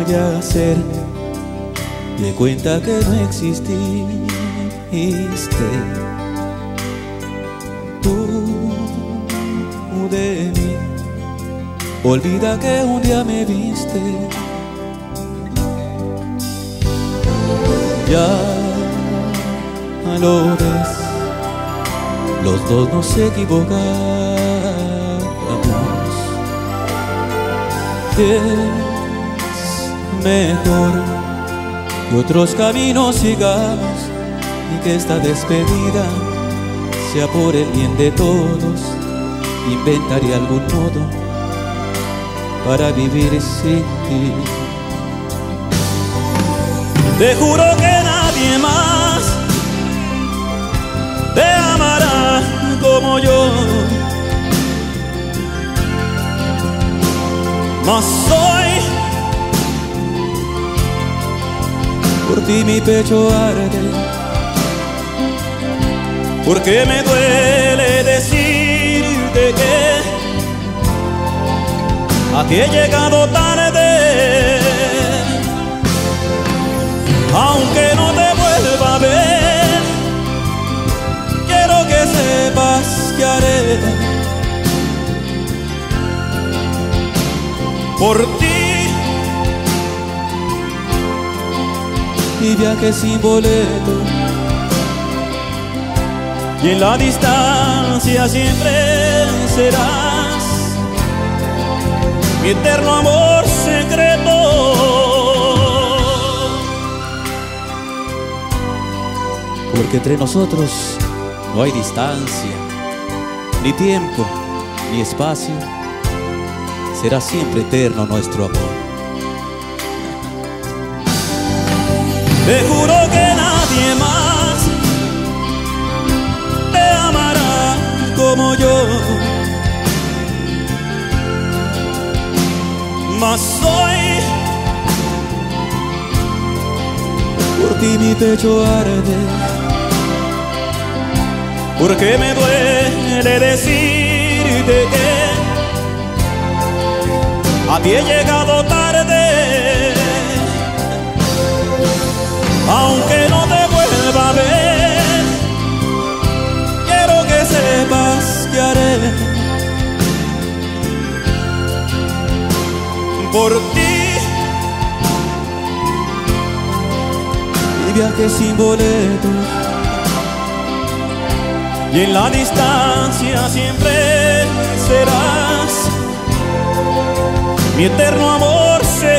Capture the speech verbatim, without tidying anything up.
voy a hacer de cuenta que no exististe. Tú de mí, olvida que un día me viste. Ya lo ves, los dos nos equivocamos. Es mejor que otros caminos sigamos y que esta despedida sea por el bien de todos. Inventaré algún modo para vivir sin ti. Te juro que nadie más te amará como yo, mas hoy por ti mi pecho arde, porque me duele decirte que a ti he llegado tarde. Aunque no te vuelva a ver, quiero que sepas que haré por ti y viaje sin boleto, y en la distancia siempre serás mi eterno amor secreto. Porque entre nosotros no hay distancia, ni tiempo, ni espacio. Será siempre eterno nuestro amor. Te juro que nadie más te amará como yo, mas hoy por ti mi pecho arde, porque me duele decirte que a ti he llegado tarde. Aunque no te vuelva a ver, quiero que sepas que haré por ti y viaje sin boleto, y en la distancia siempre serás mi eterno amor.